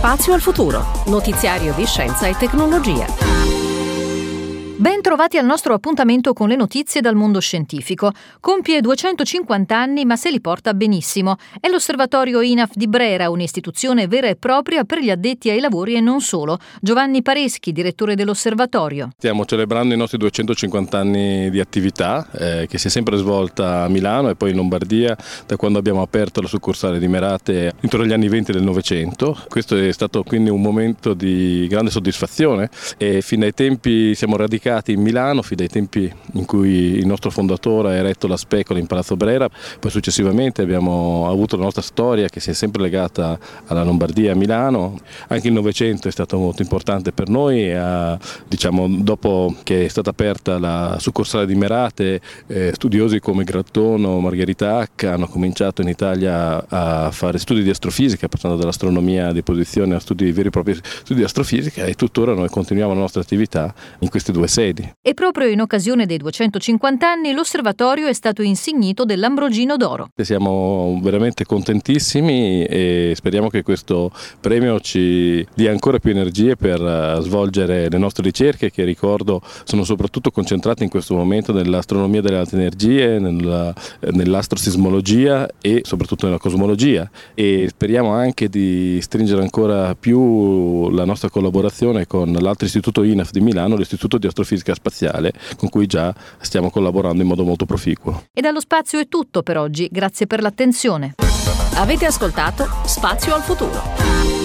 Spazio al futuro, notiziario di scienza e tecnologia. Ben trovati al nostro appuntamento con le notizie dal mondo scientifico. Compie 250 anni ma se li porta benissimo. È l'Osservatorio INAF di Brera, un'istituzione vera e propria per gli addetti ai lavori e non solo. Giovanni Pareschi, direttore dell'Osservatorio. Stiamo celebrando i nostri 250 anni di attività che si è sempre svolta a Milano e poi in Lombardia da quando abbiamo aperto la succursale di Merate intorno agli anni 20 del Novecento. Questo è stato quindi un momento di grande soddisfazione e fin dai tempi siamo radicati in Milano, fin dai tempi in cui il nostro fondatore ha eretto la Specola in Palazzo Brera, poi successivamente abbiamo avuto la nostra storia che si è sempre legata alla Lombardia e a Milano. Anche il Novecento è stato molto importante per noi, dopo che è stata aperta la succursale di Merate, studiosi come Grattono, Margherita Hack hanno cominciato in Italia a fare studi di astrofisica, passando dall'astronomia di posizione a veri e propri studi di astrofisica, e tuttora noi continuiamo la nostra attività in queste due sedi. E proprio in occasione dei 250 anni l'osservatorio è stato insignito dell'Ambrogino d'Oro. Siamo veramente contentissimi e speriamo che questo premio ci dia ancora più energie per svolgere le nostre ricerche, che ricordo sono soprattutto concentrate in questo momento nell'astronomia delle alte energie, nell'astrosismologia e soprattutto nella cosmologia, e speriamo anche di stringere ancora più la nostra collaborazione con l'altro istituto INAF di Milano, l'Istituto di Astrofisica Spaziale, con cui già stiamo collaborando in modo molto proficuo. E dallo spazio è tutto per oggi, grazie per l'attenzione. Avete ascoltato Spazio al futuro.